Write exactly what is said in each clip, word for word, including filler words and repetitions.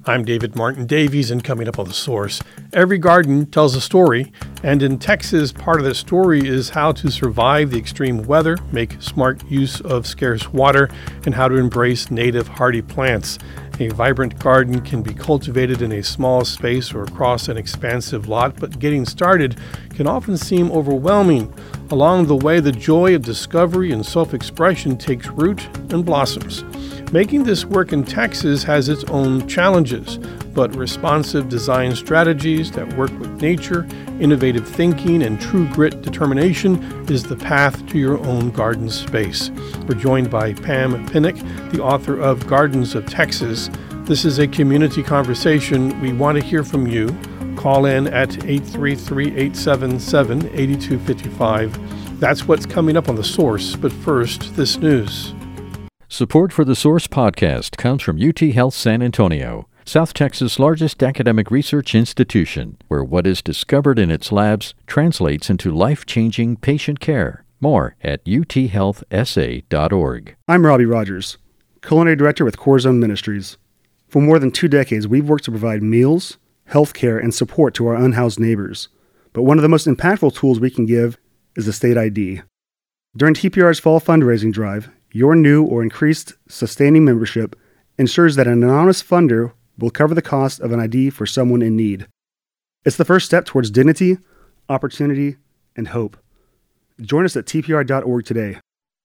I'm David Martin Davies, and coming up on The Source, every garden tells a story, and in Texas, part of the story is how to survive the extreme weather, make smart use of scarce water, and how to embrace native hardy plants. A vibrant garden can be cultivated in a small space or across an expansive lot, but getting started can often seem overwhelming. Along the way, the joy of discovery and self-expression takes root and blossoms. Making this work in Texas has its own challenges, but responsive design strategies that work with nature, innovative thinking, and true grit determination is the path to your own garden space. We're joined by Pam Pinnock, the author of Gardens of Texas. This is a community conversation. We want to hear from you. Call in at eight three three, eight seven seven, eight two five five. That's what's coming up on The Source, but first, this news. Support for the Source podcast comes from U T Health San Antonio, South Texas' largest academic research institution, where what is discovered in its labs translates into life-changing patient care. More at u t health s a dot org. I'm Robbie Rogers, Culinary Director with Core Zone Ministries. For more than two decades, we've worked to provide meals, health care, and support to our unhoused neighbors. But one of the most impactful tools we can give is the state I D. During T P R's fall fundraising drive, your new or increased sustaining membership ensures that an anonymous funder will cover the cost of an I D for someone in need. It's the first step towards dignity, opportunity, and hope. Join us at t p r dot org today.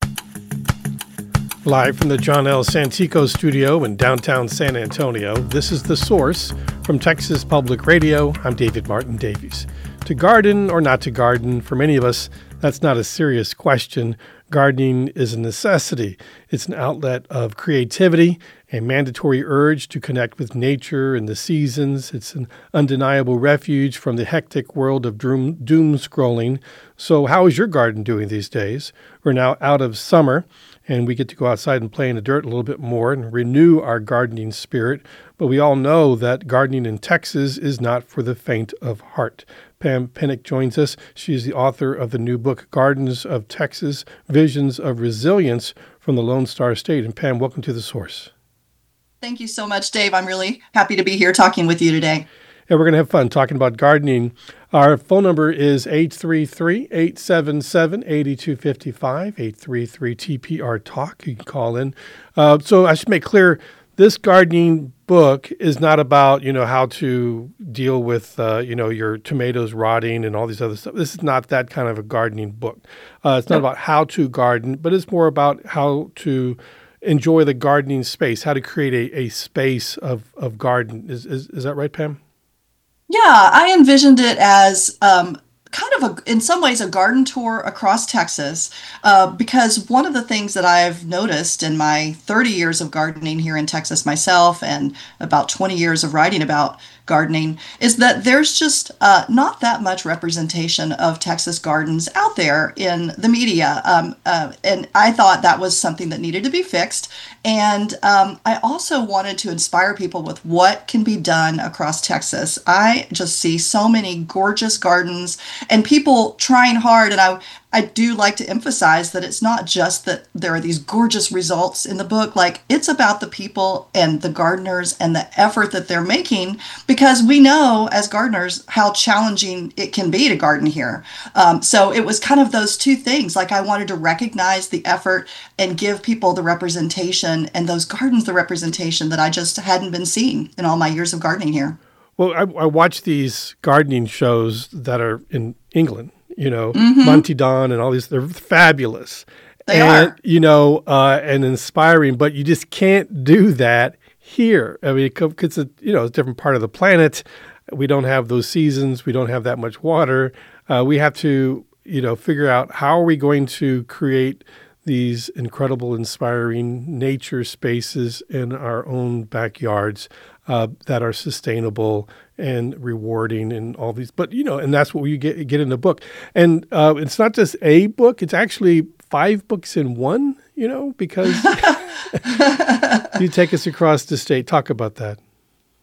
Live from the John L. Santico studio in downtown San Antonio, this is The Source from Texas Public Radio. I'm David Martin Davies. To garden or not to garden, for many of us, that's not a serious question. Gardening is a necessity. It's an outlet of creativity, a mandatory urge to connect with nature and the seasons. It's an undeniable refuge from the hectic world of doom, doom scrolling. So how is your garden doing these days? We're now out of summer, and we get to go outside and play in the dirt a little bit more and renew our gardening spirit. But we all know that gardening in Texas is not for the faint of heart. Pam Pinnock joins us. She's the author of the new book, Gardens of Texas, Visions of Resilience from the Lone Star State. And Pam, welcome to The Source. Thank you so much, Dave. I'm really happy to be here talking with you today. And we're going to have fun talking about gardening. Our phone number is eight three three, eight seven seven, eight two five five, eight three three T P R Talk. You can call in. Uh, so I should make clear, this gardening book is not about, you know, how to deal with, uh, you know, your tomatoes rotting and all these other stuff. This is not that kind of a gardening book. Uh, it's not about how to garden, but it's more about how to enjoy the gardening space, how to create a, a space of, of garden. Is, is is that right, Pam? Yeah, I envisioned it as um, kind of, a, in some ways, a garden tour across Texas, uh, because one of the things that I've noticed in my thirty years of gardening here in Texas myself and about twenty years of writing about gardening is that there's just uh, not that much representation of Texas gardens out there in the media. Um, uh, and I thought that was something that needed to be fixed. And um, I also wanted to inspire people with what can be done across Texas. I just see so many gorgeous gardens and people trying hard. And I I do like to emphasize that it's not just that there are these gorgeous results in the book. Like, it's about the people and the gardeners and the effort that they're making, because we know as gardeners how challenging it can be to garden here. Um, so it was kind of those two things. Like, I wanted to recognize the effort and give people the representation and those gardens the representation that I just hadn't been seeing in all my years of gardening here. Well, I, I watch these gardening shows that are in England. You know, mm-hmm. Monty Don and all these, they're fabulous. They and, are. You know, uh, and inspiring, but you just can't do that here. I mean, because, it, you know, it's a different part of the planet. We don't have those seasons. We don't have that much water. Uh, we have to, you know, figure out how are we going to create these incredible, inspiring nature spaces in our own backyards uh, that are sustainable and rewarding and all these. But, you know, and that's what we get get in the book. And uh, it's not just a book. It's actually five books in one, you know, because you take us across the state. Talk about that.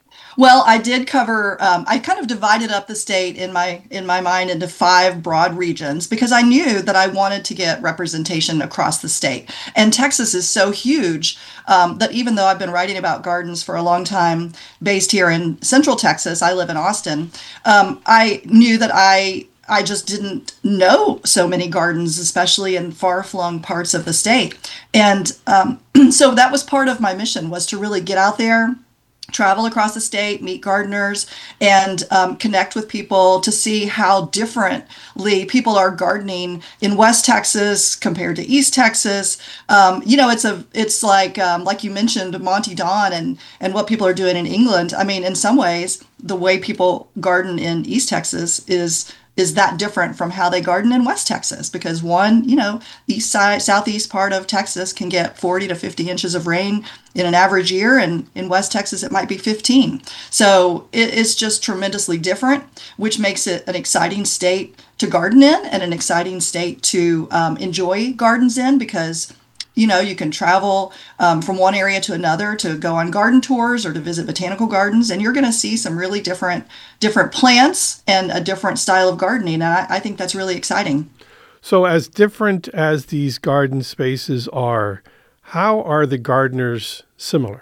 Well, I did cover. Um, I kind of divided up the state in my in my mind into five broad regions because I knew that I wanted to get representation across the state. And Texas is so huge um, that even though I've been writing about gardens for a long time, based here in Central Texas, I live in Austin. Um, I knew that I I just didn't know so many gardens, especially in far-flung parts of the state. And um, so that was part of my mission, was to really get out there, travel across the state, meet gardeners, and um, connect with people to see how differently people are gardening in West Texas compared to East Texas. Um, you know, it's a it's like um, like you mentioned, Monty Don and and what people are doing in England. I mean, in some ways, the way people garden in East Texas is is that different from how they garden in West Texas, because one, you know, east side, southeast part of Texas can get forty to fifty inches of rain in an average year, and in West Texas it might be fifteen. So it, it's just tremendously different, which makes it an exciting state to garden in and an exciting state to um, enjoy gardens in, because you know, you can travel um, from one area to another to go on garden tours or to visit botanical gardens, and you're going to see some really different different plants and a different style of gardening. And I, I think that's really exciting. So as different as these garden spaces are, how are the gardeners similar?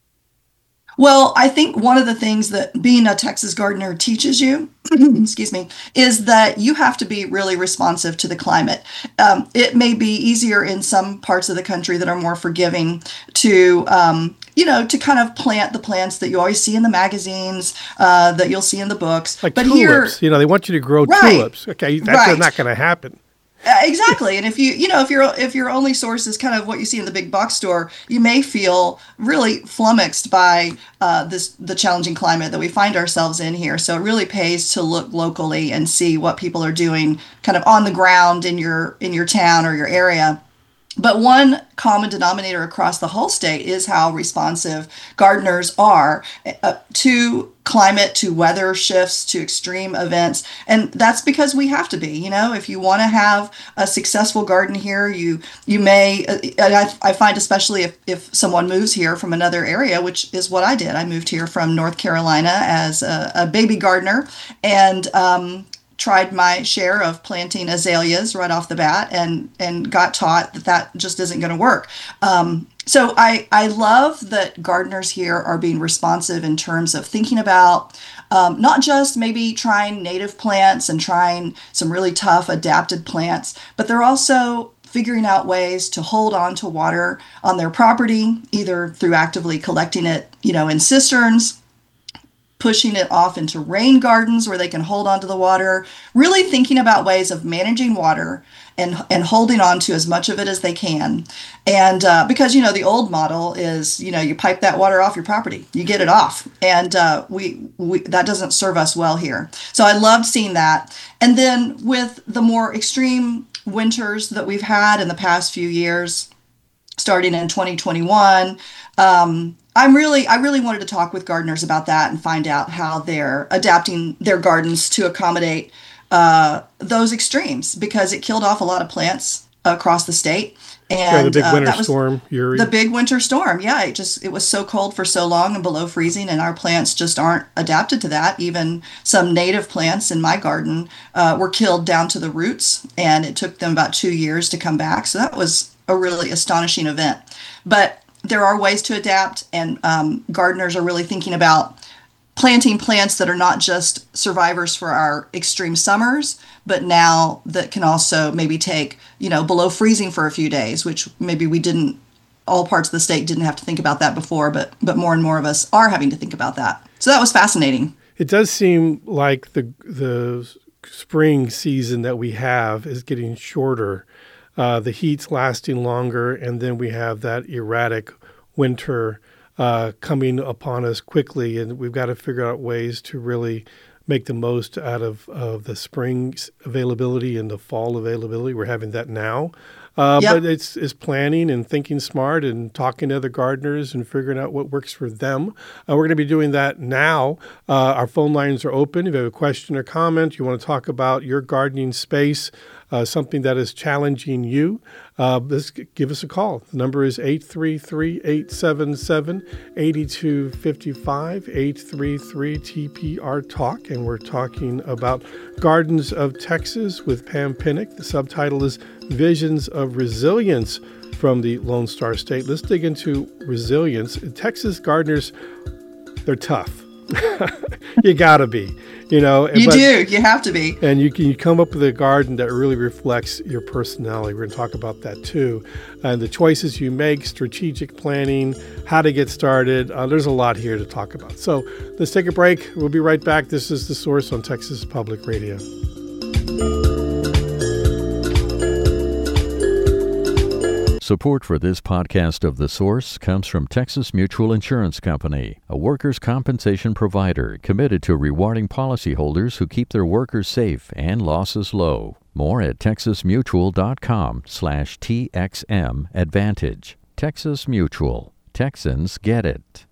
Well, I think one of the things that being a Texas gardener teaches you, excuse me, is that you have to be really responsive to the climate. Um, it may be easier in some parts of the country that are more forgiving to, um, you know, to kind of plant the plants that you always see in the magazines, uh, that you'll see in the books. Like but tulips, here, you know, they want you to grow right, tulips. Okay, that's right. not going to happen. Uh, exactly. And if you, you know, if your if your only source is kind of what you see in the big box store, you may feel really flummoxed by uh, this the challenging climate that we find ourselves in here. So it really pays to look locally and see what people are doing kind of on the ground in your in your town or your area. But one common denominator across the whole state is how responsive gardeners are uh, to climate, to weather shifts, to extreme events. And that's because we have to be. You know, if you want to have a successful garden here, you you may, uh, and I, I find especially if, if someone moves here from another area, which is what I did. I moved here from North Carolina as a, a baby gardener, and um tried my share of planting azaleas right off the bat, and and got taught that that just isn't going to work. Um, so I, I love that gardeners here are being responsive in terms of thinking about um, not just maybe trying native plants and trying some really tough adapted plants, but they're also figuring out ways to hold on to water on their property, either through actively collecting it, you know, in cisterns, pushing it off into rain gardens where they can hold on to the water, really thinking about ways of managing water and and holding on to as much of it as they can. And uh, because, you know, the old model is, you know, you pipe that water off your property, you get it off. And uh, we, we that doesn't serve us well here. So I loved seeing that. And then with the more extreme winters that we've had in the past few years, starting in twenty twenty-one, um, I'm really, I really wanted to talk with gardeners about that and find out how they're adapting their gardens to accommodate uh, those extremes, because it killed off a lot of plants across the state. And yeah, the big uh, winter that was storm, Uri. The big winter storm. Yeah, it just, it was so cold for so long and below freezing, and our plants just aren't adapted to that. Even some native plants in my garden uh, were killed down to the roots, and it took them about two years to come back. So that was a really astonishing event. But there are ways to adapt, and um, gardeners are really thinking about planting plants that are not just survivors for our extreme summers, but now that can also maybe take, you know, below freezing for a few days, which maybe we didn't, all parts of the state didn't have to think about that before, but but more and more of us are having to think about that. So that was fascinating. It does seem like the the spring season that we have is getting shorter. Uh, the heat's lasting longer, and then we have that erratic winter uh, coming upon us quickly, and we've got to figure out ways to really make the most out of, of the spring availability and the fall availability. We're having that now. Uh, yep. But it's, it's planning and thinking smart and talking to other gardeners and figuring out what works for them. Uh, we're going to be doing that now. Uh, our phone lines are open. If you have a question or comment, you want to talk about your gardening space, uh, something that is challenging you, uh, let's g- give us a call. The number is eight three three, eight seven seven, eight two five five, eight three three T P R Talk, and we're talking about Gardens of Texas with Pam Pinnock. The subtitle is Visions of Resilience from the Lone Star State. Let's dig into resilience. Texas gardeners, they're tough. You gotta be, you know. You but, do. You have to be. And you can you come up with a garden that really reflects your personality. We're going to talk about that too, and the choices you make, strategic planning, how to get started. Uh, there's a lot here to talk about. So let's take a break. We'll be right back. This is The Source on Texas Public Radio. Support for this podcast of The Source comes from Texas Mutual Insurance Company, a workers' compensation provider committed to rewarding policyholders who keep their workers safe and losses low. More at texasmutual.com slash TXM Advantage. Texas Mutual. Texans get it.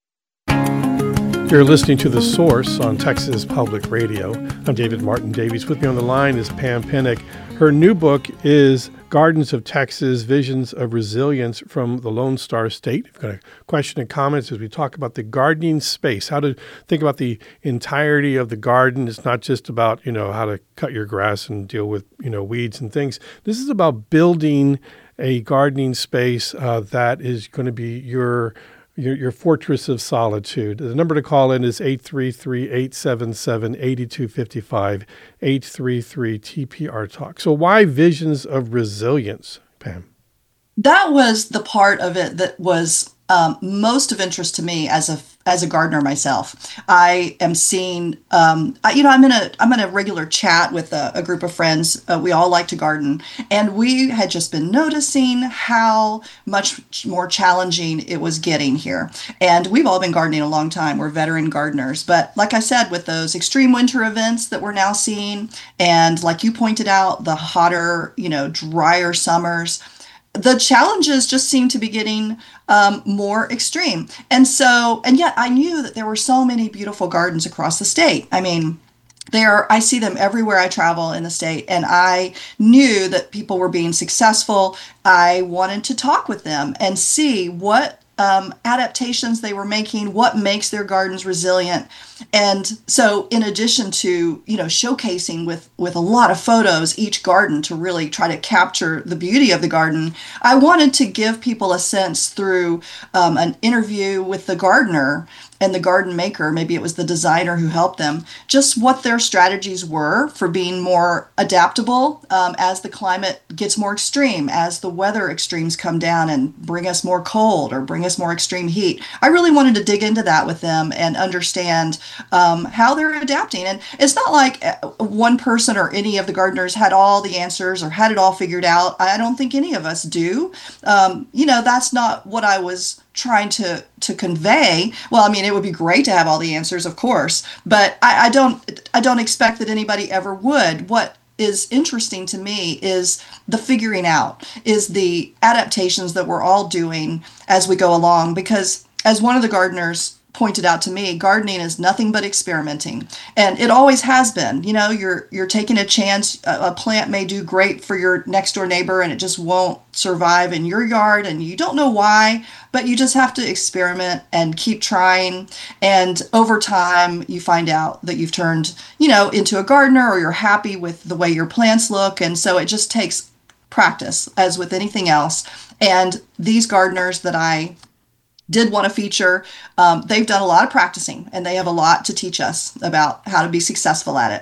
You're listening to The Source on Texas Public Radio. I'm David Martin Davies. With me on the line is Pam Pinnock. Her new book is Gardens of Texas, Visions of Resilience from the Lone Star State. We've got a question and comments as we talk about the gardening space, how to think about the entirety of the garden. It's not just about, you know, how to cut your grass and deal with, you know, weeds and things. This is about building a gardening space uh, that is going to be your Your, your fortress of solitude. The number to call in is eight three three, eight seven seven, eight two five five, eight three three T P R Talk. So why Visions of Resilience, Pam? That was the part of it that was um, most of interest to me as a as a gardener myself. I am seeing, um, I, you know, I'm in a I'm in a regular chat with a, a group of friends. Uh, we all like to garden, and we had just been noticing how much more challenging it was getting here. And we've all been gardening a long time. We're veteran gardeners, but like I said, with those extreme winter events that we're now seeing, and like you pointed out, the hotter, you know, drier summers, the challenges just seem to be getting um, more extreme. And so, and yet I knew that there were so many beautiful gardens across the state. I mean, there, I see them everywhere I travel in the state, and I knew that people were being successful. I wanted to talk with them and see what um, adaptations they were making, what makes their gardens resilient. And so in addition to, you know, showcasing with, with a lot of photos each garden to really try to capture the beauty of the garden, I wanted to give people a sense through um, an interview with the gardener and the garden maker, maybe it was the designer who helped them, just what their strategies were for being more adaptable um, as the climate gets more extreme, as the weather extremes come down and bring us more cold or bring us more extreme heat. I really wanted to dig into that with them and understand um, how they're adapting. And it's not like one person or any of the gardeners had all the answers or had it all figured out. I don't think any of us do. Um, you know, that's not what I was trying to to convey. Well, I mean, it would be great to have all the answers, of course, but I, I don't I don't expect that anybody ever would. What is interesting to me is the figuring out, is the adaptations that we're all doing as we go along, because as one of the gardeners pointed out to me, gardening is nothing but experimenting, and it always has been. You know, you're you're taking a chance. A, a plant may do great for your next door neighbor, and it just won't survive in your yard, and you don't know why, but you just have to experiment and keep trying. And over time, you find out that you've turned, you know, into a gardener, or you're happy with the way your plants look. And so it just takes practice, as with anything else. And these gardeners that I did want to feature, um, they've done a lot of practicing, and they have a lot to teach us about how to be successful at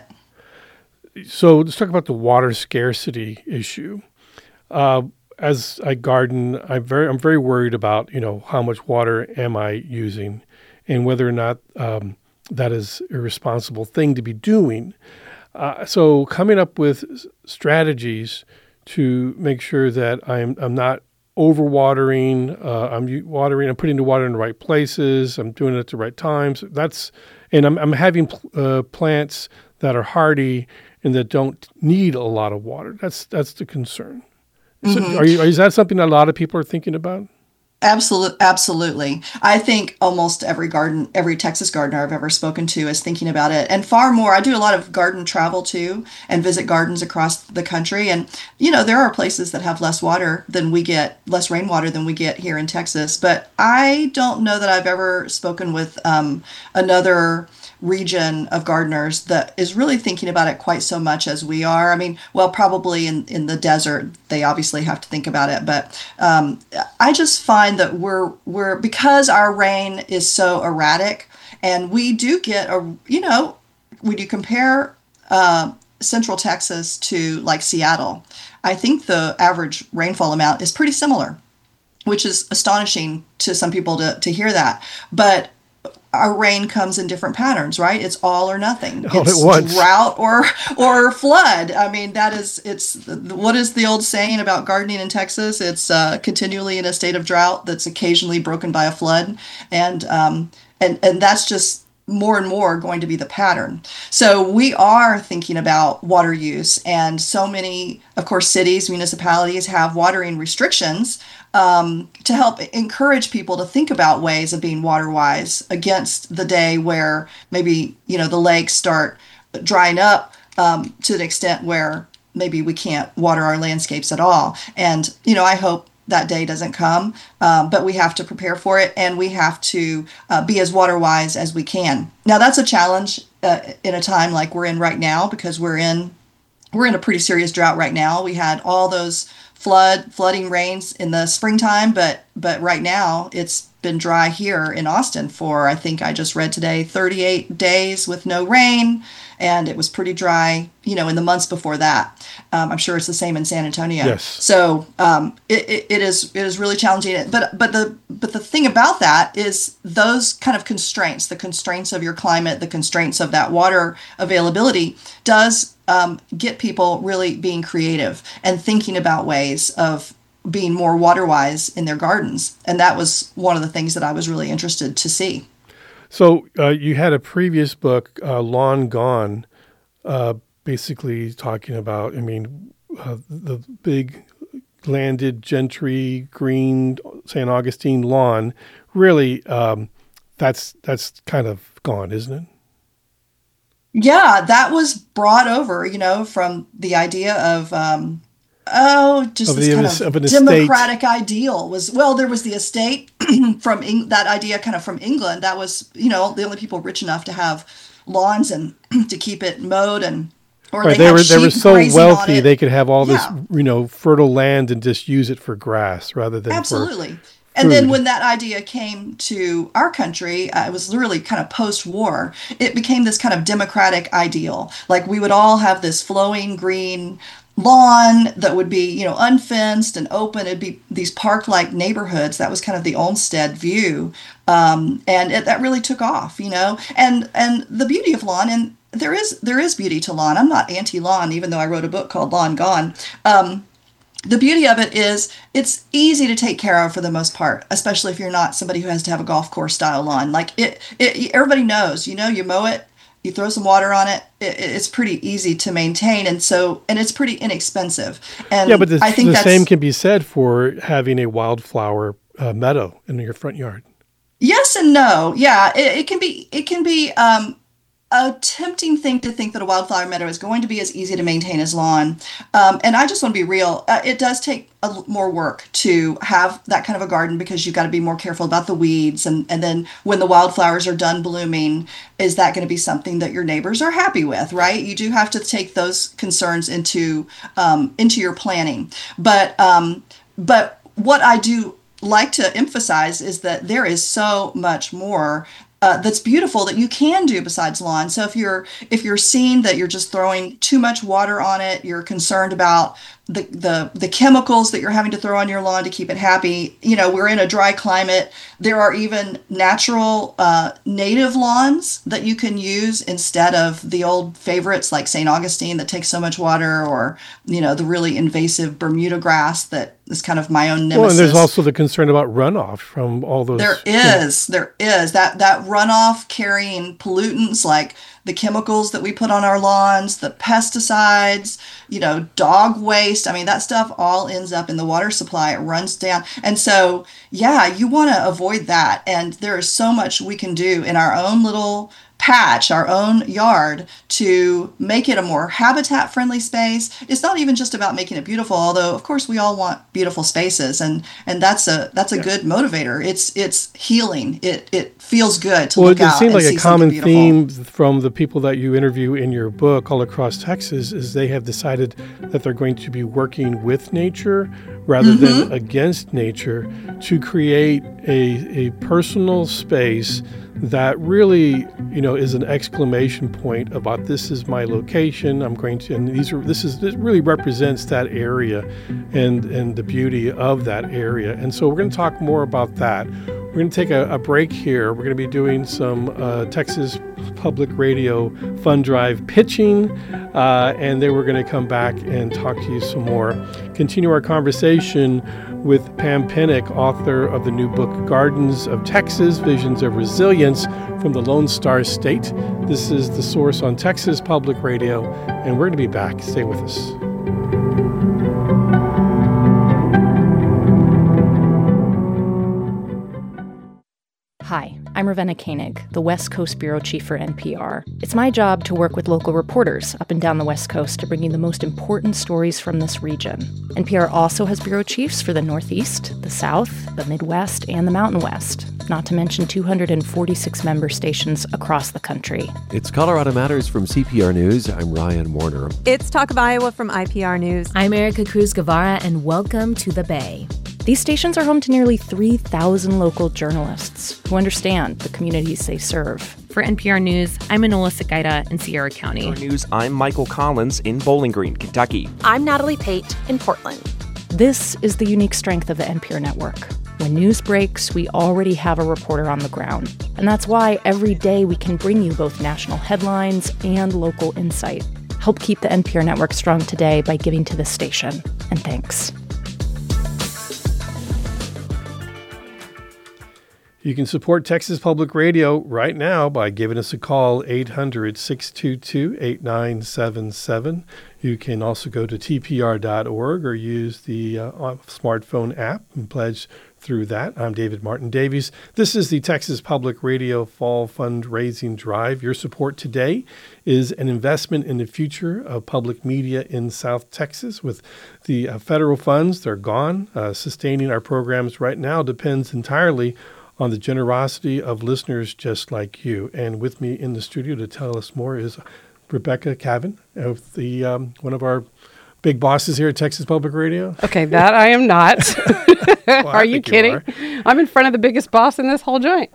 it. So let's talk about the water scarcity issue. Uh, as I garden, I'm very, I'm very worried about, you know, how much water am I using, and whether or not um, that is a responsible thing to be doing. Uh, so coming up with strategies to make sure that I'm I'm not overwatering, uh, I'm watering, I'm putting the water in the right places, I'm doing it at the right times. That's, and I'm, I'm having uh, plants that are hardy and that don't need a lot of water. That's that's the concern. Mm-hmm. So are you, is that something that a lot of people are thinking about? Absolutely, absolutely. I think almost every garden, every Texas gardener I've ever spoken to is thinking about it, and far more. I do a lot of garden travel too, and visit gardens across the country. And you know, there are places that have less water than we get, less rainwater than we get here in Texas. But I don't know that I've ever spoken with um, another region of gardeners that is really thinking about it quite so much as we are. I mean, well, probably in, in the desert, they obviously have to think about it. But um, I just find that we're, we're, because our rain is so erratic, and we do get a, you know, when you compare uh, Central Texas to like Seattle, I think the average rainfall amount is pretty similar, which is astonishing to some people to, to hear that. But our rain comes in different patterns, right? It's all or nothing. All it's at once. Drought or or flood. I mean, that is, it's, what is the old saying about gardening in Texas? It's uh, continually in a state of drought that's occasionally broken by a flood. And, um, and, and that's just more and more going to be the pattern. So we are thinking about water use, and so many, of course, cities, municipalities have watering restrictions um, to help encourage people to think about ways of being water wise against the day where maybe, you know, the lakes start drying up um, to an extent where maybe we can't water our landscapes at all. And, you know, I hope that day doesn't come, um, but we have to prepare for it, and we have to uh, be as water wise as we can. Now, that's a challenge uh, in a time like we're in right now, because we're in we're in a pretty serious drought right now. We had all those flood flooding rains in the springtime, but but right now it's been dry here in Austin for, I think I just read today, thirty-eight days with no rain. And it was pretty dry, you know, in the months before that. Um, I'm sure it's the same in San Antonio. Yes. So um, it, it, it is it is really challenging. But but the but the thing about that is those kind of constraints, the constraints of your climate, the constraints of that water availability, does um, get people really being creative and thinking about ways of being more water wise in their gardens. And that was one of the things that I was really interested to see. So uh, you had a previous book, uh, Lawn Gone, uh, basically talking about, I mean, uh, the big landed gentry green Saint Augustine lawn. Really, um, that's that's kind of gone, isn't it? Yeah, that was brought over, you know, from the idea of um, oh, just Of this the- kind of of an estate. democratic ideal was, well, there was the estate from Eng- that idea kind of from England. That was, you know, the only people rich enough to have lawns and to keep it mowed, and or Right, they, they had were they were sheep so grazing on wealthy it. they could have all this, Yeah. you know, fertile land and just use it for grass rather than Absolutely. for And then food. when that idea came to our country, uh, it was literally kind of post-war. It became this kind of democratic ideal. Like we would all have this flowing green lawn that would be, you know, unfenced and open. It'd be these park-like neighborhoods. That was kind of the Olmsted view, um, and it, that really took off, you know. And and the beauty of lawn, and there is there is beauty to lawn. I'm not anti-lawn, even though I wrote a book called Lawn Gone. Um, The beauty of it is it's easy to take care of for the most part, especially if you're not somebody who has to have a golf course style lawn. Like it, it everybody knows, you know, you mow it, you throw some water on it, it it's pretty easy to maintain. And so, and it's pretty inexpensive. And Yeah, but the, I think the that's, same can be said for having a wildflower uh, meadow in your front yard. yes and no. Yeah, it, it can be, it can be, um, a tempting thing to think that a wildflower meadow is going to be as easy to maintain as lawn. Um, and I just want to be real. Uh, it does take a, l- more work to have that kind of a garden, because you've got to be more careful about the weeds. And, and then when the wildflowers are done blooming, is that going to be something that your neighbors are happy with, right? You do have to take those concerns into, um, into your planning. But, um, but what I do like to emphasize is that there is so much more Uh, that's beautiful that you can do besides lawn. So if you're if you're seeing that you're just throwing too much water on it, you're concerned about the the the chemicals that you're having to throw on your lawn to keep it happy. You know, we're in a dry climate. There are even natural uh, native lawns that you can use instead of the old favorites like Saint Augustine that takes so much water, or you know, the really invasive Bermuda grass that is kind of my own nemesis. Well, and there's also the concern about runoff from all those. There is, there is that that runoff carrying pollutants like the chemicals that we put on our lawns, the pesticides, you know, dog waste. I mean, that stuff all ends up in the water supply. It runs down. And so, yeah, you want to avoid that. And there is so much we can do in our own little patch, our own yard, to make it a more habitat-friendly space. It's not even just about making it beautiful, although of course we all want beautiful spaces, and and that's a that's a yeah. good motivator. It's it's healing. It it feels good to well, look out and see Well, it seems like a common beautiful. theme from the people that you interview in your book all across Texas is they have decided that they're going to be working with nature rather mm-hmm. than against nature to create a a personal space that really, you know, is an exclamation point about this is my location. I'm going to, and these are, this is, this really represents that area and, and the beauty of that area. And so we're going to talk more about that. We're going to take a, a break here. We're going to be doing some uh, Texas Public Radio Fund Drive pitching, uh, and then we're going to come back and talk to you some more. Continue our conversation with Pam Pinnock, author of the new book, Gardens of Texas, Visions of Resilience from the Lone Star State. This is The Source on Texas Public Radio, and we're going to be back. Stay with us. Hi, I'm Ravenna Koenig, the West Coast Bureau Chief for N P R. It's my job to work with local reporters up and down the West Coast to bring you the most important stories from this region. N P R also has bureau chiefs for the Northeast, the South, the Midwest, and the Mountain West, not to mention two hundred forty-six member stations across the country. It's Colorado Matters from C P R News. I'm Ryan Warner. It's Talk of Iowa from I P R News. I'm Erica Cruz Guevara, and welcome to the Bay. These stations are home to nearly three thousand local journalists who understand the communities they serve. For N P R News, I'm Enola Segaita in Sierra County. For News, I'm Michael Collins in Bowling Green, Kentucky. I'm Natalie Pate in Portland. This is the unique strength of the N P R network. When news breaks, we already have a reporter on the ground. And that's why every day we can bring you both national headlines and local insight. Help keep the N P R network strong today by giving to this station. And thanks. You can support Texas Public Radio right now by giving us a call, eight hundred, six two two, eight nine seven seven. You can also go to T P R dot org or use the uh, smartphone app and pledge through that. I'm David Martin Davies. This is the Texas Public Radio Fall Fundraising Drive. Your support today is an investment in the future of public media in South Texas. With the uh, federal funds, they're gone. Uh, sustaining our programs right now depends entirely on the generosity of listeners just like you. And with me in the studio to tell us more is Rebecca Cavan, of the um, one of our big bosses here at Texas Public Radio. Okay, that I am not. Well, are you kidding? You are. I'm in front of the biggest boss in this whole joint.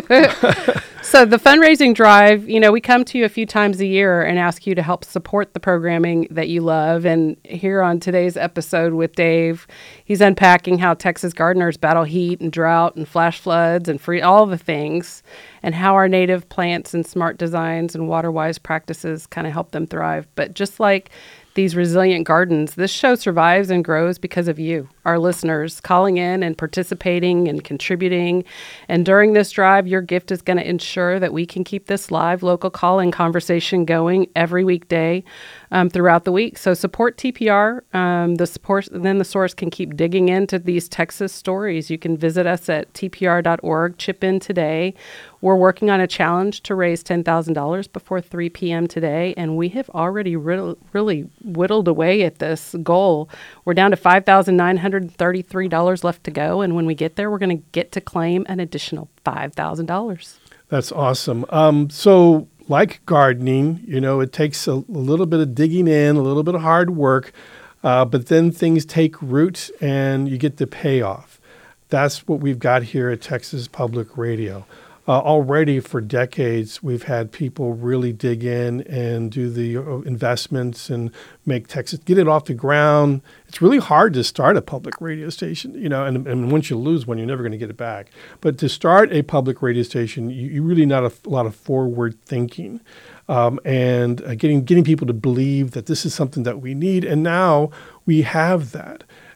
So the fundraising drive, you know, we come to you a few times a year and ask you to help support the programming that you love. And here on today's episode with Dave, he's unpacking how Texas gardeners battle heat and drought and flash floods and free all the things, and how our native plants and smart designs and water-wise practices kind of help them thrive. But just like these resilient gardens, this show survives and grows because of you, our listeners, calling in and participating and contributing. And during this drive, your gift is going to ensure that we can keep this live local call-in conversation going every weekday um, throughout the week. So support T P R. Um, the support, then the source can keep digging into these Texas stories. You can visit us at T P R dot org. Chip in today. We're working on a challenge to raise ten thousand dollars before three p.m. today, and we have already re- really whittled away at this goal. We're down to five thousand nine hundred thirty-three dollars left to go, and when we get there, we're going to get to claim an additional five thousand dollars. That's awesome. Um, so like gardening, you know, it takes a, a little bit of digging in, a little bit of hard work, uh, but then things take root and you get the payoff. That's what we've got here at Texas Public Radio. Uh, already for decades, we've had people really dig in and do the uh, investments and make Texas, get it off the ground. It's really hard to start a public radio station, you know, and, and once you lose one, you're never going to get it back. But to start a public radio station, you, you really need a, a lot of forward thinking um, and uh, getting getting people to believe that this is something that we need. And now we have that.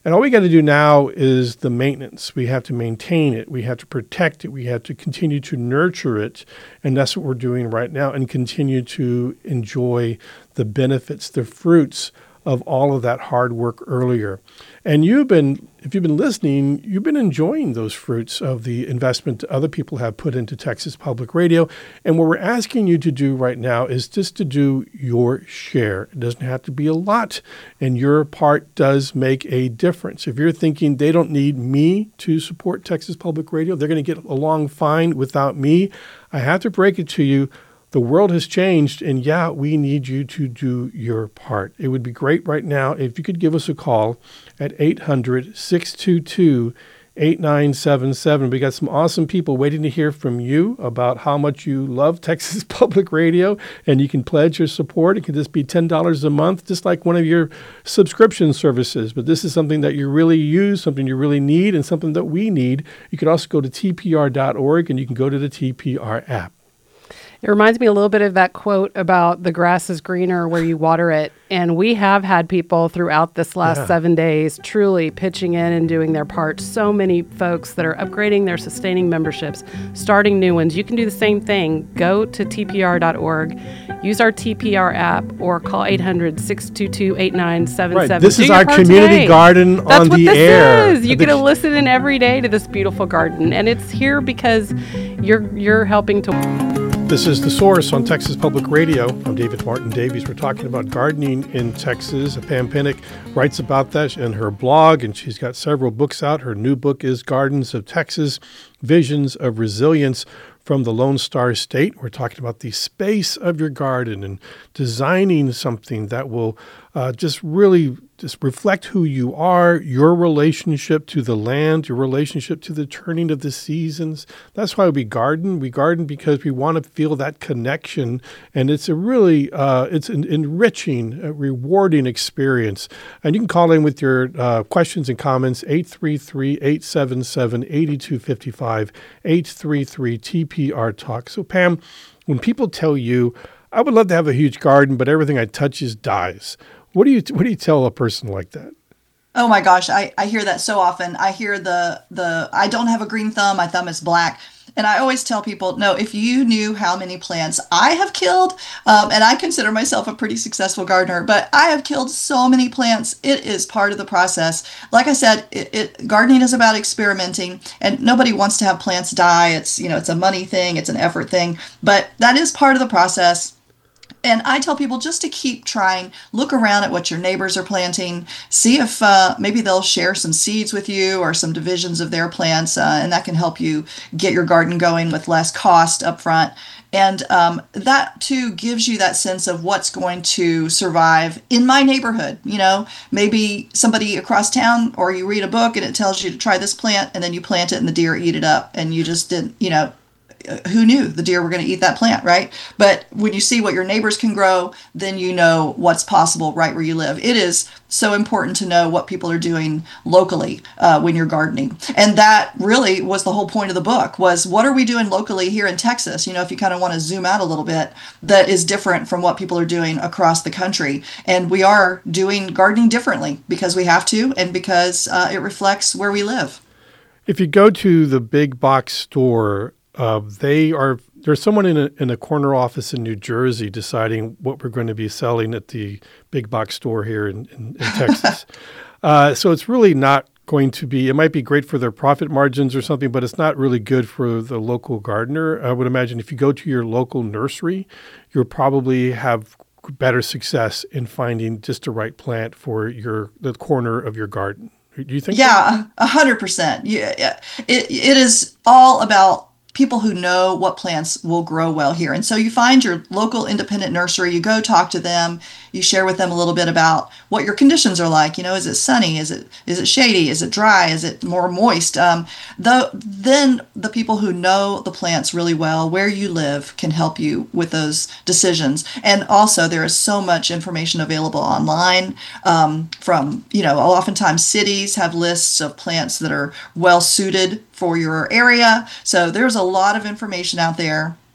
And all we got to do now is the maintenance. We have to maintain it. We have to protect it. We have to continue to nurture it. And that's what we're doing right now, and continue to enjoy the benefits, the fruits of all of that hard work earlier. And you've been, if you've been listening, you've been enjoying those fruits of the investment other people have put into Texas Public Radio. And what we're asking you to do right now is just to do your share. It doesn't have to be a lot, and your part does make a difference. If you're thinking they don't need me to support Texas Public Radio, they're going to get along fine without me, I have to break it to you. The world has changed, and yeah, we need you to do your part. It would be great right now if you could give us a call at eight hundred, six two two, eight nine seven seven. We got some awesome people waiting to hear from you about how much you love Texas Public Radio, and you can pledge your support. It can just be ten dollars a month, just like one of your subscription services. But this is something that you really use, something you really need, and something that we need. You can also go to T P R dot org, and you can go to the T P R app. It reminds me a little bit of that quote about the grass is greener where you water it. And we have had people throughout this last yeah. seven days truly pitching in and doing their part. So many folks that are upgrading their sustaining memberships, starting new ones. You can do the same thing. Go to T P R dot org, use our T P R app, or call eight hundred, six two two, eight nine seven seven. Right. This do is our community today. garden That's on what the this air. Is. You get to listen in every day to this beautiful garden. And it's here because you're you're helping to... This is The Source on Texas Public Radio. I'm David Martin Davies. We're talking about gardening in Texas. Pam Pinnock writes about that in her blog, and she's got several books out. Her new book is Gardens of Texas, Visions of Resilience from the Lone Star State. We're talking about the space of your garden and designing something that will uh, just really just reflect who you are, your relationship to the land, your relationship to the turning of the seasons. That's why we garden. We garden because we want to feel that connection, and it's a really, uh, it's an enriching, uh, rewarding experience. And you can call in with your uh, questions and comments, eight three three, eight seven seven, eight two five five, eight three three T P R Talk. So Pam, when people tell you, I would love to have a huge garden, but everything I touch is dies. What do you what do you tell a person like that? Oh my gosh, I, I hear that so often. I hear the the I don't have a green thumb, my thumb is black. And I always tell people, no, if you knew how many plants I have killed, um, and I consider myself a pretty successful gardener, but I have killed so many plants. It is part of the process. Like I said, it, it gardening is about experimenting, and nobody wants to have plants die. It's, you know, it's a money thing, it's an effort thing, but that is part of the process. And I tell people just to keep trying, look around at what your neighbors are planting, see if uh, maybe they'll share some seeds with you or some divisions of their plants, uh, and that can help you get your garden going with less cost up front. And um, that, too, gives you that sense of what's going to survive in my neighborhood. You know, maybe somebody across town, or you read a book and it tells you to try this plant, and then you plant it and the deer eat it up, and you just didn't, you know, who knew the deer were going to eat that plant, right? But when you see what your neighbors can grow, then you know what's possible right where you live. It is so important to know what people are doing locally uh, when you're gardening. And that really was the whole point of the book, was what are we doing locally here in Texas? You know, if you kind of want to zoom out a little bit, that is different from what people are doing across the country. And we are doing gardening differently because we have to, and because uh, it reflects where we live. If you go to the big box store, Uh, they are there's someone in a in a corner office in New Jersey deciding what we're going to be selling at the big box store here in, in, in Texas. uh, so it's really not going to be, it might be great for their profit margins or something, but it's not really good for the local gardener. I would imagine if you go to your local nursery, you'll probably have better success in finding just the right plant for your the corner of your garden. Do you think? Yeah, a hundred percent. Yeah, it it is all about people who know what plants will grow well here. And so you find your local independent nursery, you go talk to them, you share with them a little bit about what your conditions are like. You know, is it sunny? Is it is it shady? Is it dry? Is it more moist? Um, the, then the people who know the plants really well, where you live, can help you with those decisions. And also there is so much information available online um, from, you know, oftentimes cities have lists of plants that are well suited for your area. So there's a lot of information out there.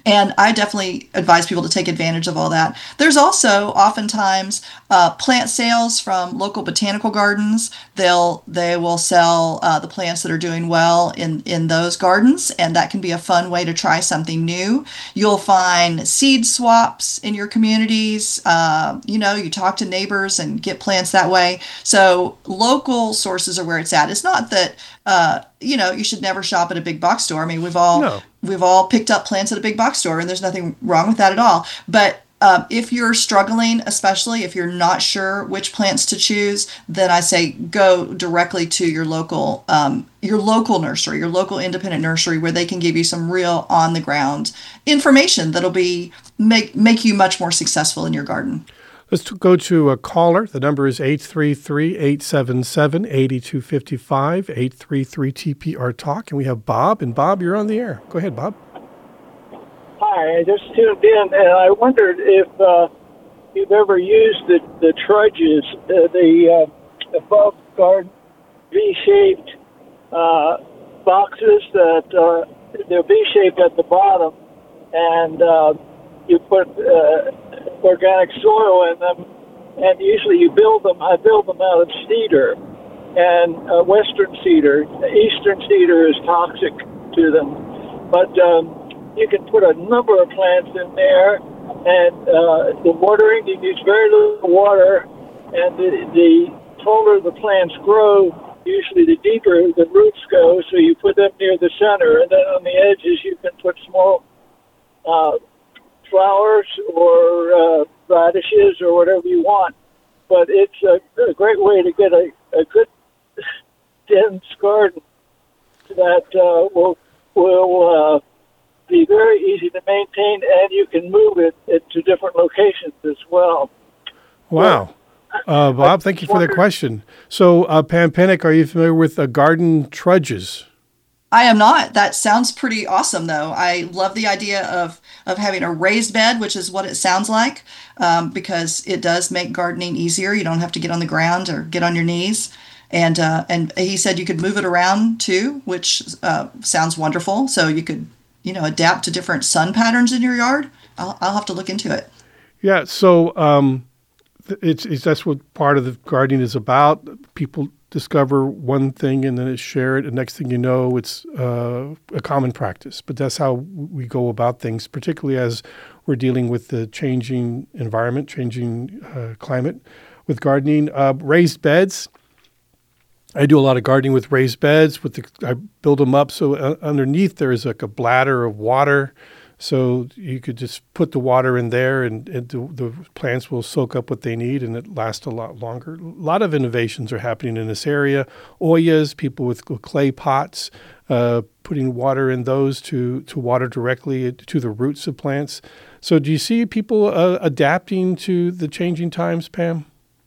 And I definitely advise people to take advantage of all that. There's also oftentimes uh, plant sales from local botanical gardens. They'll they will sell uh, the plants that are doing well in, in those gardens, and that can be a fun way to try something new. You'll find seed swaps in your communities. Uh, you know, you talk to neighbors and get plants that way. So local sources are where it's at. It's not that uh, you know you should never shop at a big box store. I mean, we've all No. We've all picked up plants at a big box store, and there's nothing wrong with that at all. But um, if you're struggling, especially if you're not sure which plants to choose, then I say go directly to your local um, your local nursery, your local independent nursery, where they can give you some real on the ground information that'll be make make you much more successful in your garden. Let's go to a caller. The number is eight three three, eight seven seven, eight two five five, eight three three T P R Talk. And we have Bob. And Bob, you're on the air. Go ahead, Bob. Hi, I just tuned in, and I wondered if uh, you've ever used the, the trudges, uh, the uh, above garden V-shaped uh, boxes that uh, they're V-shaped at the bottom, and uh, you put uh, organic soil in them, and usually you build them. I build them out of cedar and uh, western cedar. Eastern cedar is toxic to them, but um, you can put a number of plants in there, and uh, the watering, you use very little water, and the, the taller the plants grow, usually the deeper the roots go, so you put them near the center, and then on the edges you can put small uh, flowers or uh, radishes or whatever you want. But it's a, a great way to get a, a good dense garden that uh, will will uh, be very easy to maintain, and you can move it, it to different locations as well. Wow. Uh, Bob, thank you for the question. So, uh, Pam Pennick, are you familiar with uh, garden trudges? I am not. That sounds pretty awesome, though. I love the idea of, of having a raised bed, which is what it sounds like, um, because it does make gardening easier. You don't have to get on the ground or get on your knees. And uh, and he said you could move it around, too, which uh, sounds wonderful. So you could, you know, adapt to different sun patterns in your yard. I'll, I'll have to look into it. Yeah, so um, it's, it's that's what part of the gardening is about. People discover one thing and then it's shared, and next thing you know, it's uh, a common practice. But that's how we go about things, particularly as we're dealing with the changing environment, changing uh, climate with gardening. Uh, raised beds. I do a lot of gardening with raised beds. With the, I build them up so uh, underneath there is like a bladder of water, so you could just put the water in there, and, and the, the plants will soak up what they need, and it lasts a lot longer. A lot of innovations are happening in this area. Oyas, people with clay pots, uh, putting water in those to to water directly to the roots of plants. So, do you see people uh, adapting to the changing times, Pam?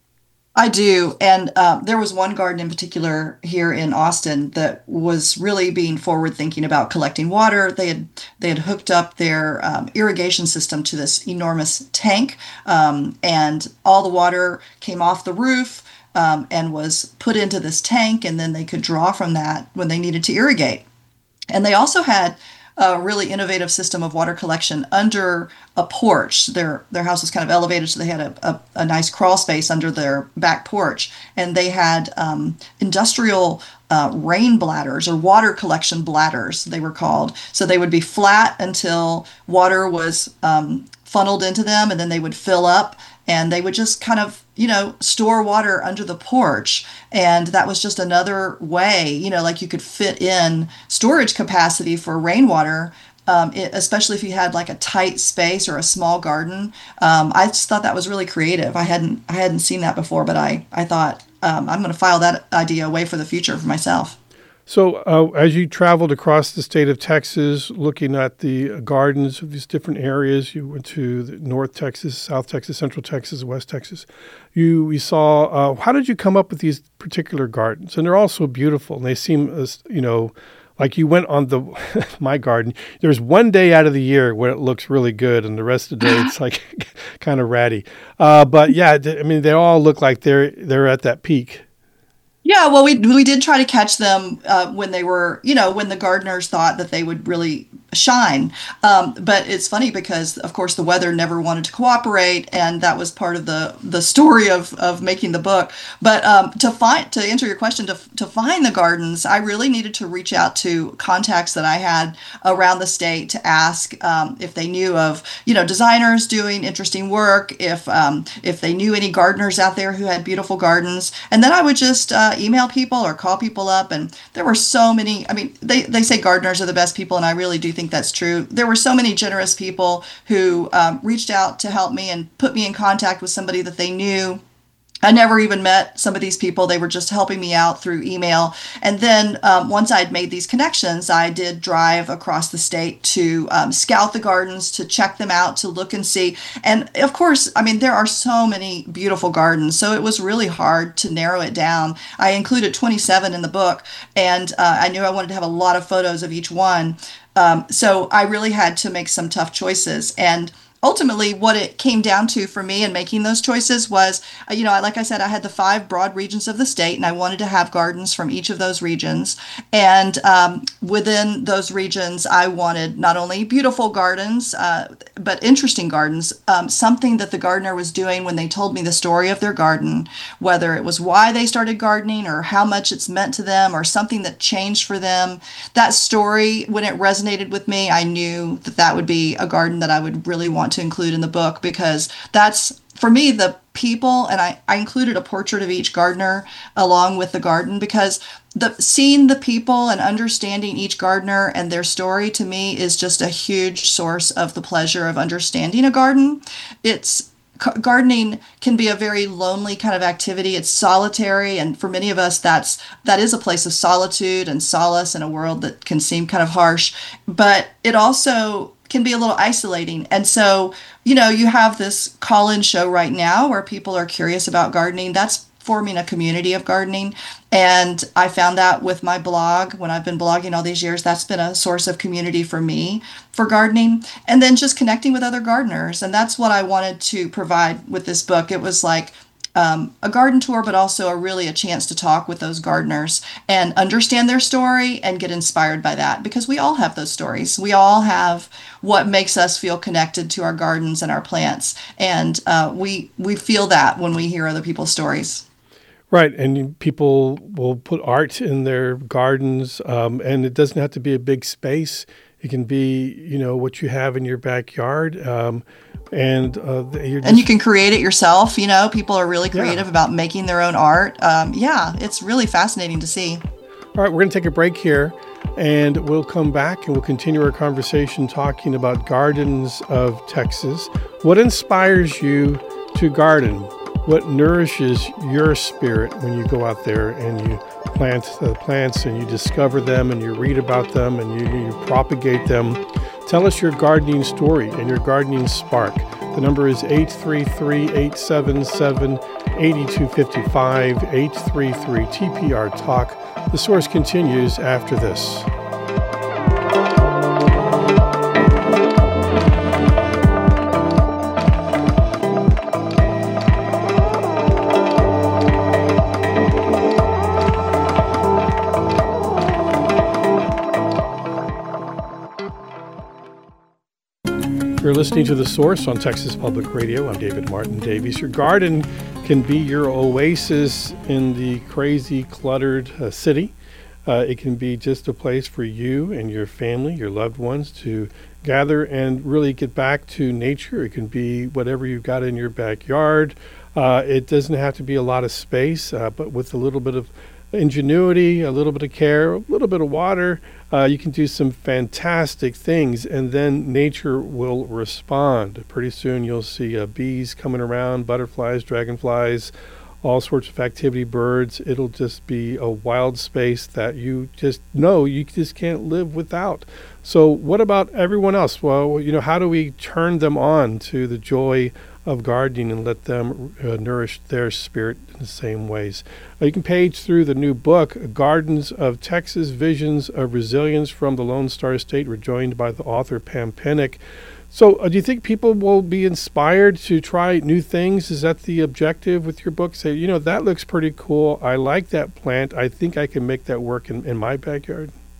I do. And uh, there was one garden in particular here in Austin that was really being forward thinking about collecting water. They had they had hooked up their um, irrigation system to this enormous tank, um, and all the water came off the roof um, and was put into this tank, and then they could draw from that when they needed to irrigate. And they also had a really innovative system of water collection under a porch. Their their house was kind of elevated, so they had a, a, a nice crawl space under their back porch. And they had um, industrial uh, rain bladders, or water collection bladders, they were called. So they would be flat until water was um, funneled into them, and then they would fill up. And they would just kind of, you know, store water under the porch. And that was just another way, you know, like you could fit in storage capacity for rainwater, um, it, especially if you had like a tight space or a small garden. Um, I just thought that was really creative. I hadn't I hadn't seen that before, but I, I thought um, I'm going to file that idea away for the future for myself. So uh, as you traveled across the state of Texas, looking at the gardens of these different areas, you went to the North Texas, South Texas, Central Texas, West Texas. You, you saw, uh, how did you come up with these particular gardens? And they're all so beautiful, and they seem, as you know, like you went on the my garden. There's one day out of the year where it looks really good, and the rest of the day it's like kind of ratty. Uh, but yeah, I mean, they all look like they're they're at that peak. Yeah, well, we we did try to catch them uh, when they were, you know, when the gardeners thought that they would really shine. Um, but it's funny because, of course, the weather never wanted to cooperate, and that was part of the the story of of making the book. But um, to find to answer your question, to to find the gardens, I really needed to reach out to contacts that I had around the state to ask um, if they knew of you know designers doing interesting work, if um, if they knew any gardeners out there who had beautiful gardens, and then I would just uh, email people or call people up, and there were so many. I mean, they they say gardeners are the best people, and I really do think that's true. There were so many generous people who um, reached out to help me and put me in contact with somebody that they knew. I never even met some of these people. They were just helping me out through email. And then um, once I'd made these connections, I did drive across the state to um, scout the gardens, to check them out, to look and see. And of course, I mean, there are so many beautiful gardens, so it was really hard to narrow it down. I included twenty-seven in the book, and uh, I knew I wanted to have a lot of photos of each one. Um, so I really had to make some tough choices. And ultimately, what it came down to for me in making those choices was, you know, like I said, I had the five broad regions of the state, and I wanted to have gardens from each of those regions. And um, within those regions, I wanted not only beautiful gardens, uh, but interesting gardens, um, something that the gardener was doing when they told me the story of their garden, whether it was why they started gardening or how much it's meant to them or something that changed for them. That story, when it resonated with me, I knew that that would be a garden that I would really want to include in the book, because that's, for me, the people, and I, I included a portrait of each gardener along with the garden, because the seeing the people and understanding each gardener and their story, to me, is just a huge source of the pleasure of understanding a garden. It's gardening can be a very lonely kind of activity. It's solitary, and for many of us, that's that is a place of solitude and solace in a world that can seem kind of harsh. But it also can be a little isolating. And so, you know, you have this call-in show right now where people are curious about gardening. That's forming a community of gardening. And I found that with my blog, when I've been blogging all these years, that's been a source of community for me for gardening. And then just connecting with other gardeners. And that's what I wanted to provide with this book. It was like um, a garden tour, but also a really a chance to talk with those gardeners and understand their story and get inspired by that, because we all have those stories. We all have what makes us feel connected to our gardens and our plants. And uh, we we feel that when we hear other people's stories. Right, and people will put art in their gardens, um, and it doesn't have to be a big space. It can be, you know, what you have in your backyard, um, and uh, you're just, and you can create it yourself. You know, people are really creative yeah. about making their own art. Um, yeah, it's really fascinating to see. All right, we're going to take a break here, and we'll come back and we'll continue our conversation talking about gardens of Texas. What inspires you to garden? What nourishes your spirit when you go out there and you plant the plants and you discover them and you read about them and you, you propagate them? Tell us your gardening story and your gardening spark. The number is eight three three, eight seven seven, eight two five five, eight three three T P R Talk. The Source continues after this. You're listening to The Source on Texas Public Radio. I'm David Martin Davies. Your garden can be your oasis in the crazy, cluttered uh, city. Uh, it can be just a place for you and your family, your loved ones, to gather and really get back to nature. It can be whatever you've got in your backyard. Uh, it doesn't have to be a lot of space, uh, but with a little bit of ingenuity, a little bit of care, a little bit of water, uh, you can do some fantastic things, and then nature will respond. Pretty soon you'll see uh, bees coming around, butterflies, dragonflies, all sorts of activity, birds. It'll just be a wild space that you just know you just can't live without. So what about everyone else? Well, you know, how do we turn them on to the joy of gardening and let them uh, nourish their spirit in the same ways? Uh, you can page through the new book, Gardens of Texas, Visions of Resilience from the Lone Star State. We're joined by the author, Pam Pennock. So uh, do you think people will be inspired to try new things? Is that the objective with your book? Say, you know, that looks pretty cool. I like that plant. I think I can make that work in, in my backyard.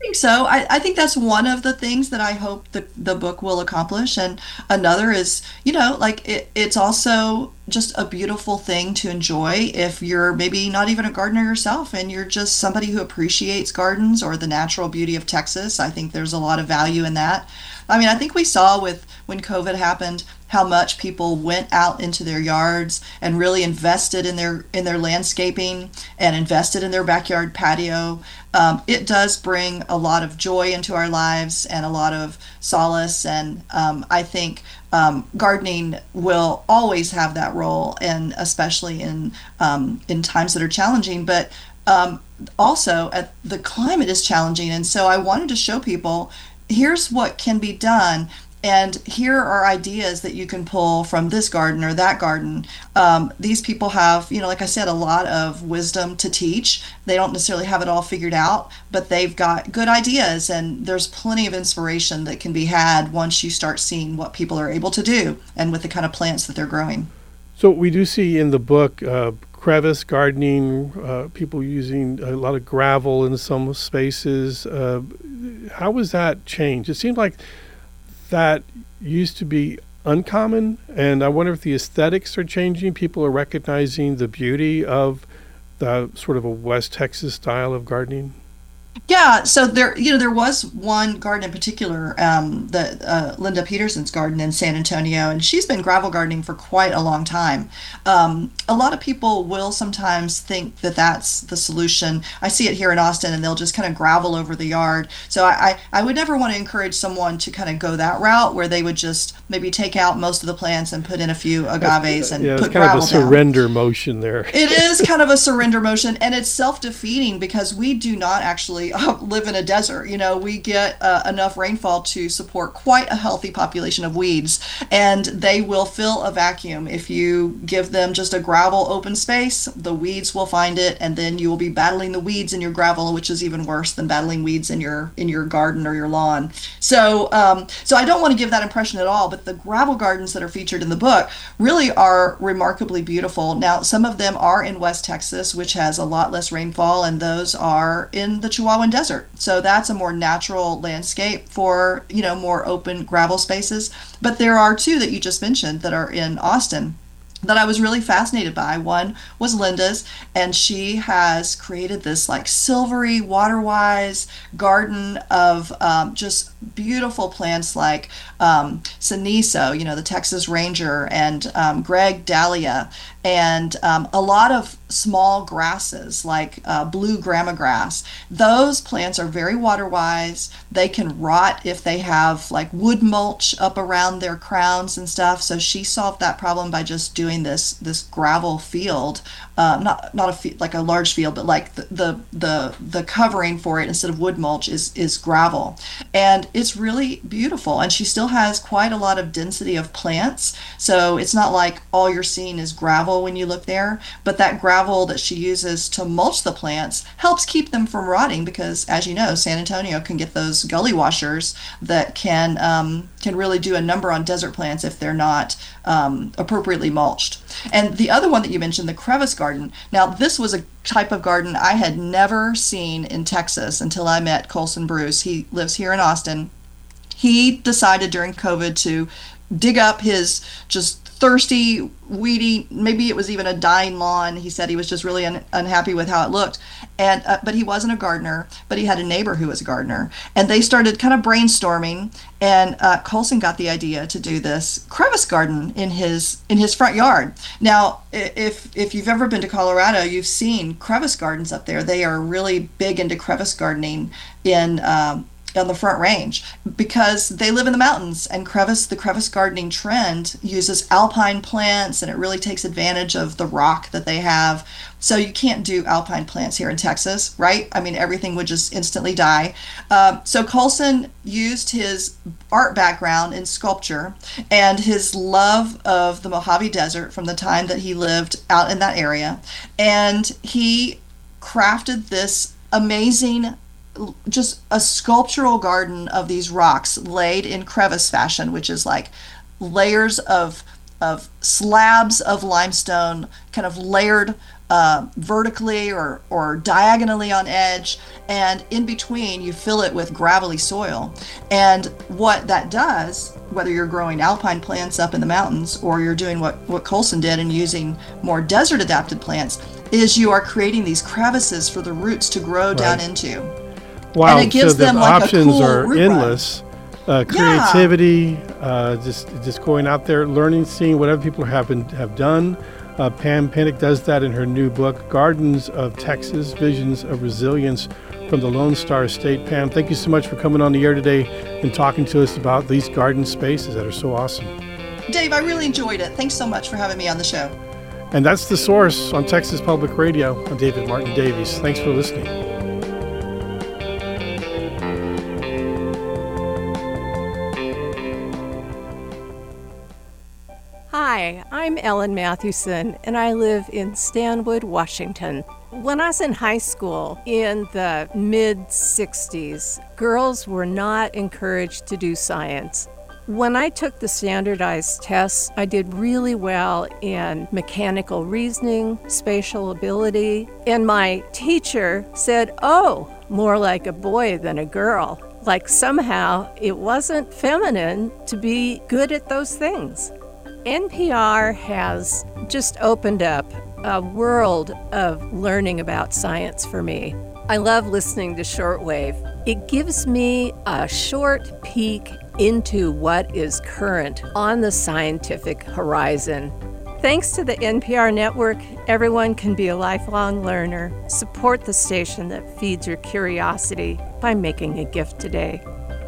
think so. I, I think that's one of the things that I hope the, the book will accomplish. And another is, you know, like it, it's also just a beautiful thing to enjoy if you're maybe not even a gardener yourself and you're just somebody who appreciates gardens or the natural beauty of Texas. I think there's a lot of value in that. I mean, I think we saw with when COVID happened how much people went out into their yards and really invested in their in their landscaping and invested in their backyard patio. Um, it does bring a lot of joy into our lives and a lot of solace. And um, I think um, gardening will always have that role, and especially in um, in times that are challenging. But um, also, at, the climate is challenging, and so I wanted to show people, here's what can be done, and here are ideas that you can pull from this garden or that garden. Um, these people have, you know, like I said, a lot of wisdom to teach. They don't necessarily have it all figured out, but they've got good ideas, and there's plenty of inspiration that can be had once you start seeing what people are able to do and with the kind of plants that they're growing. So we do see in the book uh, crevice gardening, uh, people using a lot of gravel in some spaces. Uh, how was that changed? It seemed like that used to be uncommon, and I wonder if the aesthetics are changing. People are recognizing the beauty of the sort of a West Texas style of gardening. Yeah, so there, you know, there was one garden in particular, um, the uh, Linda Peterson's garden in San Antonio, and she's been gravel gardening for quite a long time. Um, a lot of people will sometimes think that that's the solution. I see it here in Austin, and they'll just kind of gravel over the yard. So I, I, I would never want to encourage someone to kind of go that route, where they would just maybe take out most of the plants and put in a few agaves and yeah, put it's kind gravel of a down. surrender motion there. It is kind of a surrender motion, and it's self-defeating because we do not actually live in a desert. You know, we get uh, enough rainfall to support quite a healthy population of weeds, and they will fill a vacuum. If you give them just a gravel open space, the weeds will find it, and then you will be battling the weeds in your gravel, which is even worse than battling weeds in your in your garden or your lawn. So, um, so I don't want to give that impression at all, but the gravel gardens that are featured in the book really are remarkably beautiful. Now, some of them are in West Texas, which has a lot less rainfall, and those are in the Chihuahuan Desert. So that's a more natural landscape for, you know, more open gravel spaces. But there are two that you just mentioned that are in Austin that I was really fascinated by. One was Linda's, and she has created this like silvery, water-wise garden of um, just beautiful plants like um, Siniso, you know, the Texas Ranger, and um, Greg Dahlia, and um, a lot of small grasses like uh, blue grama grass. Those plants are very water-wise. They can rot if they have like wood mulch up around their crowns and stuff. So she solved that problem by just doing this this gravel field, uh, not not a fe- like a large field, but like the, the the the covering for it instead of wood mulch is is gravel, and it's really beautiful. And she still has quite a lot of density of plants, so it's not like all you're seeing is gravel when you look there. But that gravel that she uses to mulch the plants helps keep them from rotting, because as you know, San Antonio can get those gully washers that can um, can really do a number on desert plants if they're not um, appropriately mulched. And the other one that you mentioned, the crevice garden. Now, this was a type of garden I had never seen in Texas until I met Colson Bruce. He lives here in Austin. He decided during COVID to dig up his just thirsty, weedy, maybe it was even a dying lawn. He said he was just really un- unhappy with how it looked. And uh, but he wasn't a gardener, but he had a neighbor who was a gardener. And they started kind of brainstorming, and uh, Colson got the idea to do this crevice garden in his in his front yard. Now, if if you've ever been to Colorado, you've seen crevice gardens up there. They are really big into crevice gardening in um, on the Front Range, because they live in the mountains, and crevice the crevice gardening trend uses alpine plants, and it really takes advantage of the rock that they have. So you can't do alpine plants here in Texas, right? I mean, everything would just instantly die. Uh, so Colson used his art background in sculpture and his love of the Mojave Desert from the time that he lived out in that area, and he crafted this amazing, just a sculptural garden of these rocks laid in crevice fashion, which is like layers of of slabs of limestone kind of layered uh, vertically or, or diagonally on edge, and in between you fill it with gravelly soil. And what that does, whether you're growing alpine plants up in the mountains or you're doing what, what Colson did and using more desert adapted plants, is you are creating these crevices for the roots to grow right. down into. Wow, and it gives so the them like options a cool are root endless. Uh, creativity, yeah. uh, just just going out there, learning, seeing what other people have been, have done. Uh, Pam Pennock does that in her new book, Gardens of Texas, Visions of Resilience from the Lone Star State. Pam, thank you so much for coming on the air today and talking to us about these garden spaces that are so awesome. Dave, I really enjoyed it. Thanks so much for having me on the show. And that's The Source on Texas Public Radio. I'm David Martin Davies. Thanks for listening. Hi, I'm Ellen Mathewson, and I live in Stanwood, Washington. When I was in high school in the mid sixties, girls were not encouraged to do science. When I took the standardized tests, I did really well in mechanical reasoning, spatial ability, and my teacher said, "Oh, more like a boy than a girl." Like somehow it wasn't feminine to be good at those things. N P R has just opened up a world of learning about science for me. I love listening to shortwave. It gives me a short peek into what is current on the scientific horizon. Thanks to the N P R network, everyone can be a lifelong learner. Support the station that feeds your curiosity by making a gift today.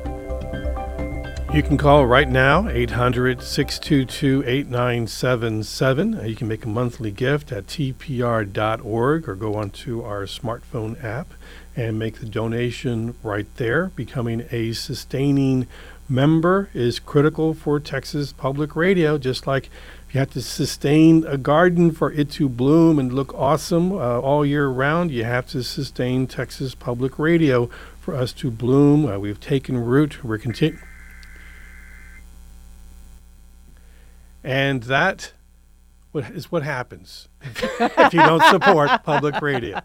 You can call right now, eight hundred, six two two, eight nine seven seven. You can make a monthly gift at T P R dot org or go onto our smartphone app and make the donation right there. Becoming a sustaining member is critical for Texas Public Radio, just like you have to sustain a garden for it to bloom and look awesome uh, all year round. You have to sustain Texas Public Radio for us to bloom. Uh, we've taken root. We're continuing. And that is what happens if you don't support public radio.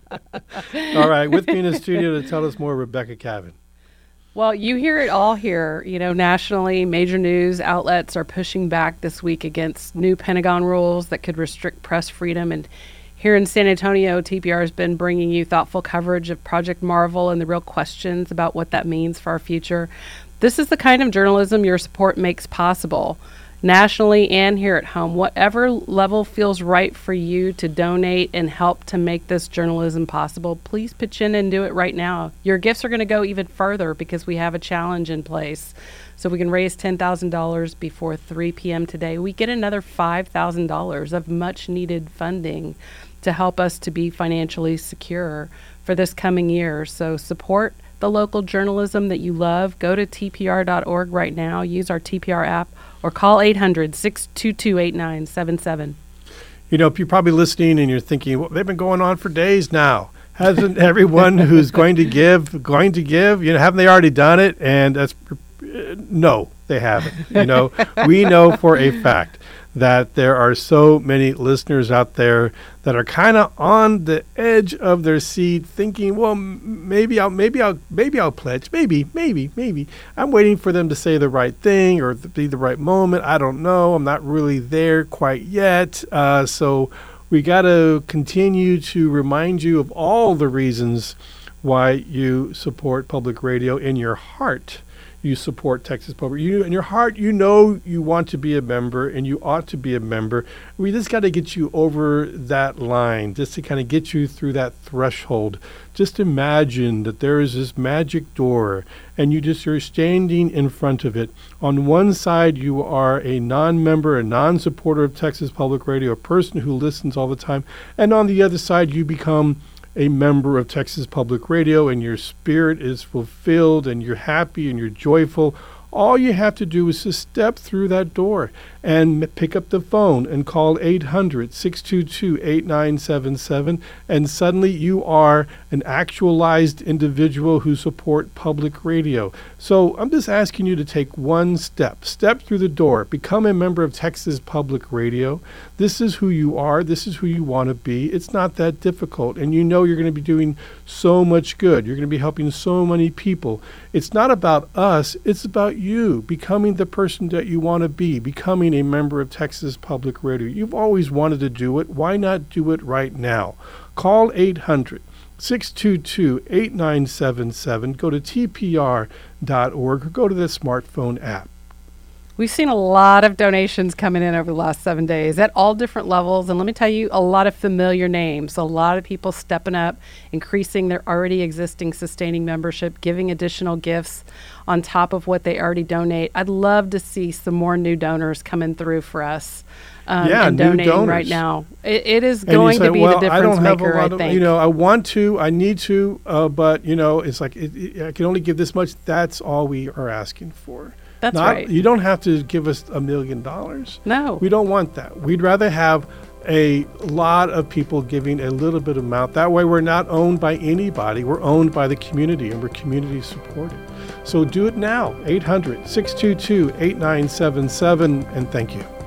All right, with me in the studio to tell us more, Rebecca Cavan. Well, you hear it all here. You know, nationally, major news outlets are pushing back this week against new Pentagon rules that could restrict press freedom. And here in San Antonio, T P R has been bringing you thoughtful coverage of Project Marvel and the real questions about what that means for our future. This is the kind of journalism your support makes possible. Nationally and here at home, whatever level feels right for you to donate and help to make this journalism possible, please pitch in and do it right now. Your gifts are going to go even further because we have a challenge in place. So we can raise ten thousand dollars before three p.m. today. We get another five thousand dollars of much needed funding to help us to be financially secure for this coming year. So support the local journalism that you love. Go to T P R dot org right now. Use our T P R app or call eight hundred, six two two, eight nine seven seven. You know, you're probably listening and you're thinking, well, they've been going on for days now. Hasn't everyone who's going to give, going to give, you know, haven't they already done it? And that's, uh, no, they haven't. You know, we know for a fact that there are so many listeners out there that are kind of on the edge of their seat thinking, well, m- maybe I'll, maybe I'll, maybe I'll pledge. Maybe, maybe, maybe. I'm waiting for them to say the right thing or th- be the right moment. I don't know. I'm not really there quite yet. Uh, so we got to continue to remind you of all the reasons why you support public radio. In your heart, you support Texas Public. You, in your heart, you know you want to be a member and you ought to be a member. We just got to get you over that line, just to kind of get you through that threshold. Just imagine that there is this magic door and you just are standing in front of it. On one side, you are a non-member, a non-supporter of Texas Public Radio, a person who listens all the time. And on the other side, you become a member of Texas Public Radio and your spirit is fulfilled and you're happy and you're joyful. All you have to do is just step through that door and m- pick up the phone and call eight hundred, six two two, eight nine seven seven, and suddenly you are an actualized individual who support public radio. So I'm just asking you to take one step. Step through the door. Become a member of Texas Public Radio. This is who you are. This is who you want to be. It's not that difficult, and you know you're going to be doing so much good. You're going to be helping so many people. It's not about us. It's about you becoming the person that you want to be, becoming a member of Texas Public Radio. You've always wanted to do it. Why not do it right now? Call eight hundred, six two two, eight nine seven seven. Go to T P R dot org or go to the smartphone app. We've seen a lot of donations coming in over the last seven days at all different levels. And let me tell you, a lot of familiar names, a lot of people stepping up, increasing their already existing sustaining membership, giving additional gifts on top of what they already donate. I'd love to see some more new donors coming through for us. Um, yeah, and new donating donors. right now. It, it is And you going say, to be well, the I difference don't have maker, a lot I of, think. you know, I want to, I need to, uh, but, you know, it's like it, it, I can only give this much. That's all we are asking for. That's Not, right. You don't have to give us a million dollars. No. We don't want that. We'd rather have a lot of people giving a little bit amount. That way we're not owned by anybody. We're owned by the community, and we're community supported. So do it now. eight hundred, six two two, eight nine seven seven, and thank you.